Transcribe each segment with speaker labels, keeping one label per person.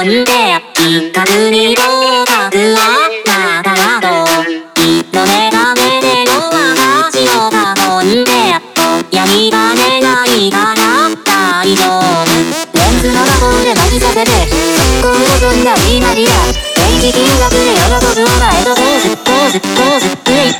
Speaker 1: んで一角に合格はまだなど色目が目での和菓子を囲んで闇が出ないから大丈夫。レンズの魔法で巻きさせて速攻を飛んだリマリア定期金額で喜ぶお前とポーズポーズポーズプレイ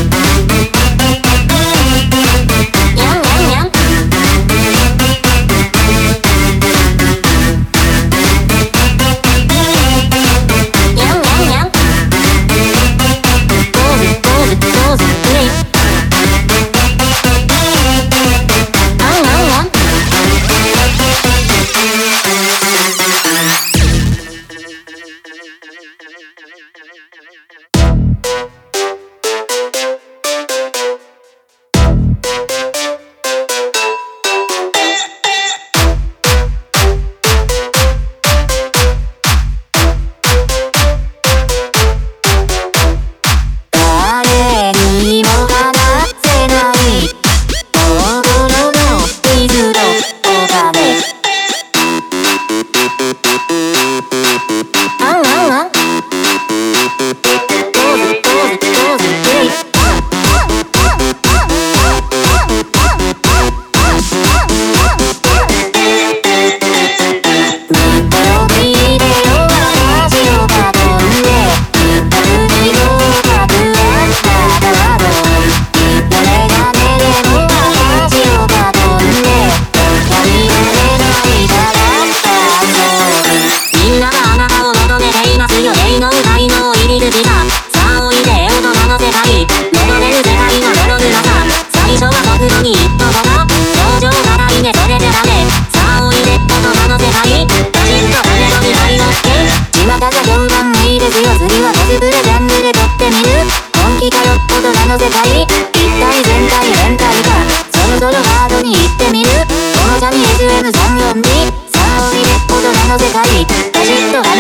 Speaker 1: の世界一体全体連帯かそろそろハードに行ってみるこのジャニーズ M342 さあおいで大人の世界バシッと